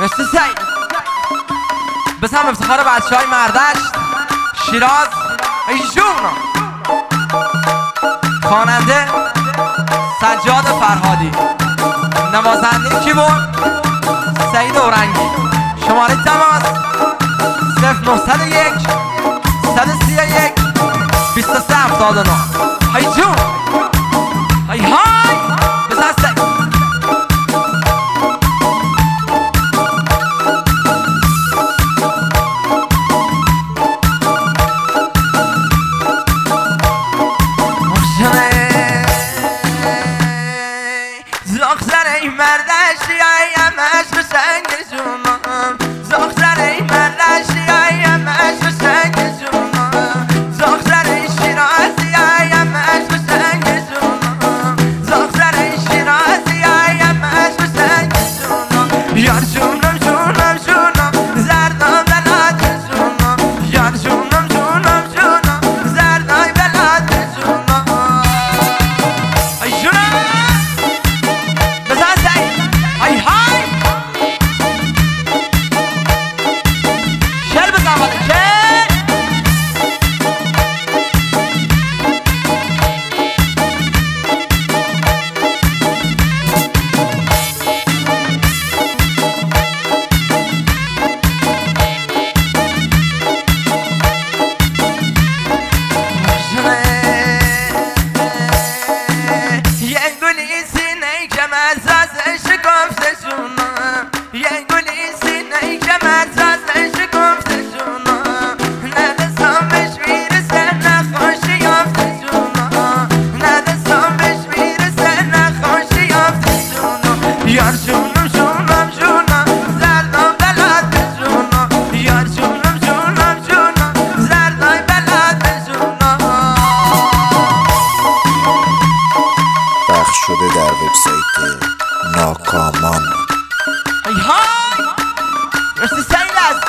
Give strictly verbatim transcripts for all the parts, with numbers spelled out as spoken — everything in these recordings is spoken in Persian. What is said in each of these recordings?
رشته سعید بس هم افتخار بچه های مردشت شیراز ای جونا خواننده سجاد فرهادی، نوازنده کیبورد سعید اورنگی. شماره تماس صفر نهصد و یک صد و سی و یک بیست و سه هفتاد و نه. های جون های های بزن سعید. زاخزر ای مردشی ایم عشق سنگ جونم، زاخزر ای مردشی ایم عشق سنگ جونم، زاخزر ای شیرازی ایم عشق سنگ جونم، زاخزر ای شیرازی ایم عشق سنگ جونم. یار جونم جونم جونم زردم بلاد جونم، یار جونم جونم جونم زردای بلاد جونم. ای جونم های های شل بزن بالا شل. یه گلی سینه که مزازش گفته جونم، یه گلی سینه که مزازش گفته جونم، ندستم بهش میرسه نخوشی یافته جونم، ندستم بهش میرسه نخوشی یافته جونم. یار جونم جونم جونم زردم بلاد جونم، یار جونم جونم جونم زردای بلاد جونم. پخش شده در وبسایت ناکامان. ای های رشته سعید است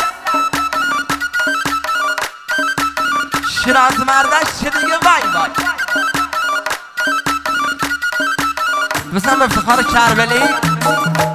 شیراز مردش چه دیگه وای وای. بسن به افتخار کربلی